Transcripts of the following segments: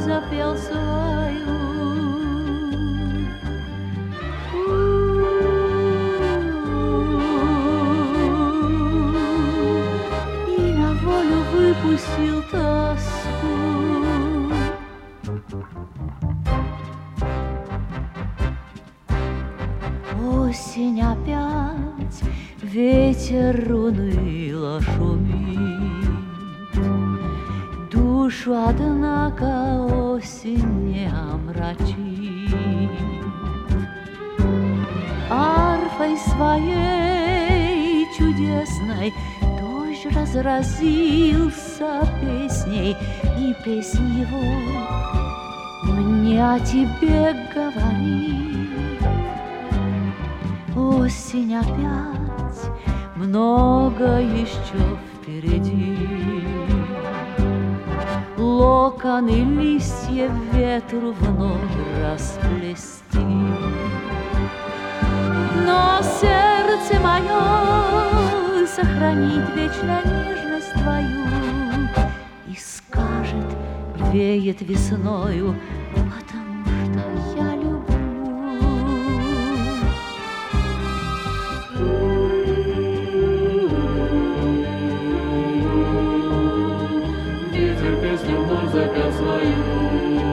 запел свою. И на волю выпустил тоску. Осень опять, ветер уныло шумит. Душу, однако, осень не омрачит. Арфой своей чудесной дождь разразился песней, и песнь его мне о тебе говорит. Осень опять, много еще впереди. Локоны листья ветру вновь расплести. Но сердце мое сохранит вечно нежность твою и скажет, веет весною, потому что я люблю. Ветер песню вновь запел свою.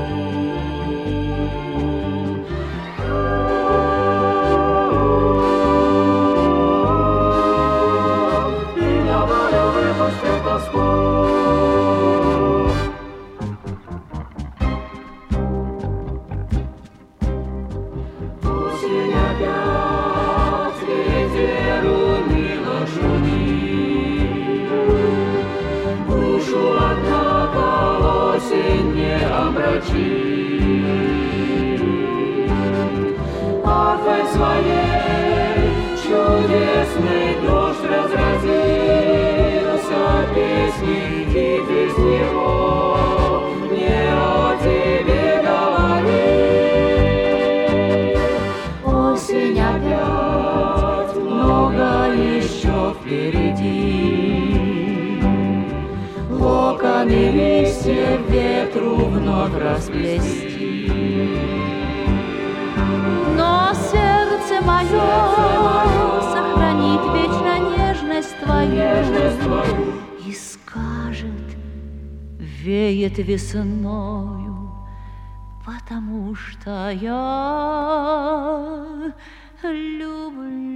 Осень опять, ветер уныло шумит. Душу, однако, осень не омрачит. Арфой своей чудесный дождь разразился песней, и песнь его мне о тебе говорит. Осень опять, много еще впереди. Локоны листья ветру вновь расплести. Но сердце мое сохранит вечно нежность твою и скажет, веет весною, потому что я люблю.